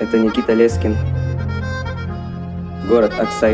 Это Никита Лескин, город Аксай,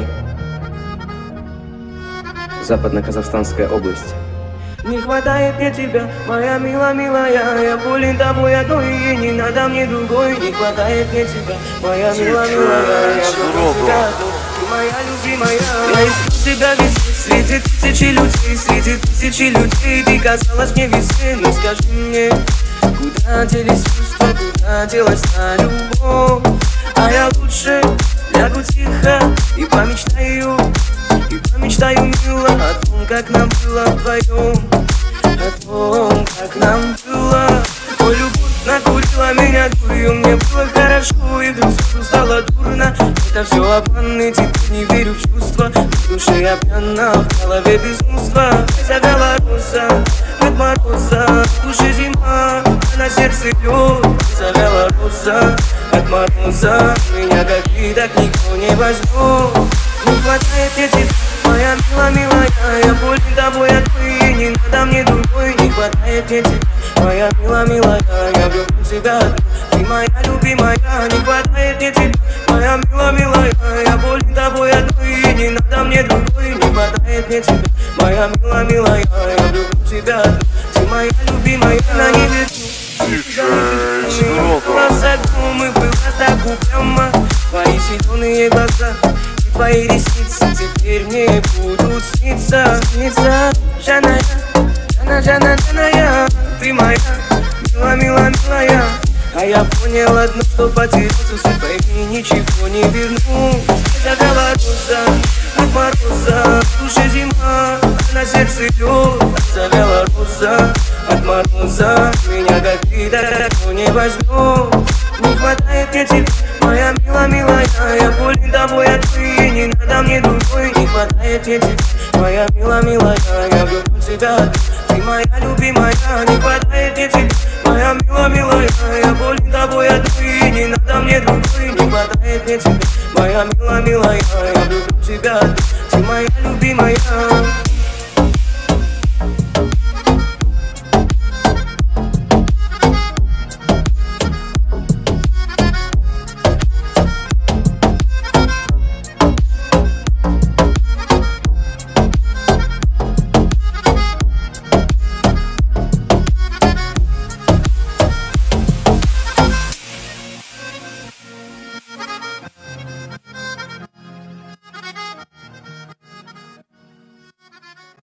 Западно-Казахстанская область. Не хватает мне тебя, моя милая, я болен тобой одной, и не надо мне другой. Не хватает мне тебя, моя милая, я люблю тебя одну, ты моя любимая. Я искал тебя везде, среди тысячи людей ты казалась мне везде. Но скажи мне, куда делись чувства, куда делась та любовь? А я лучше лягу тихо и помечтаю, мило, о том, как нам было вдвоем, о том, как нам было. Ой, любовь накурила меня дурью, мне было хорошо, и вдруг сразу стало дурно. Это все обман, и теперь не верю в чувства. В душе я пьяна, в голове безумство. Завяла роза от мороза, в душе зима, а на сердце лед. Завяла роза от мороза, меня как ты так никто не возьмет. Не хватает мне тебя, моя милая, я болен тобой одной, и не надо мне другой. Не хватает мне тебя, моя милая, я люблю тебя одну, ты моя любимая. Не хватает мне тебя, моя милая, я болен тобой одной, и не надо мне другой. Не хватает мне тебя, моя милая, я люблю тебя одну, ты моя любимая. На небе мы было так упрямо, твои зеленые глаза, твои ресницы теперь мне будут сниться. Жаная, ты моя милая. А я понял одно, что потерялся судьбой и ничего не верну. Завяла роза от мороза, в душе зима, а на сердце лед. Завяла роза от мороза, меня как ты так не возьмет. Не хватает мне тебя, моя милая, я болен тобой одной, и не надо мне другой. Не хватает мне тебя, моя милая, я люблю тебя одну, ты моя любимая. Не хватает мне тебя, моя милая, я болен тобой одной, и не надо мне другой. Не хватает мне тебя, моя милая, я люблю тебя одну, ты моя любимая.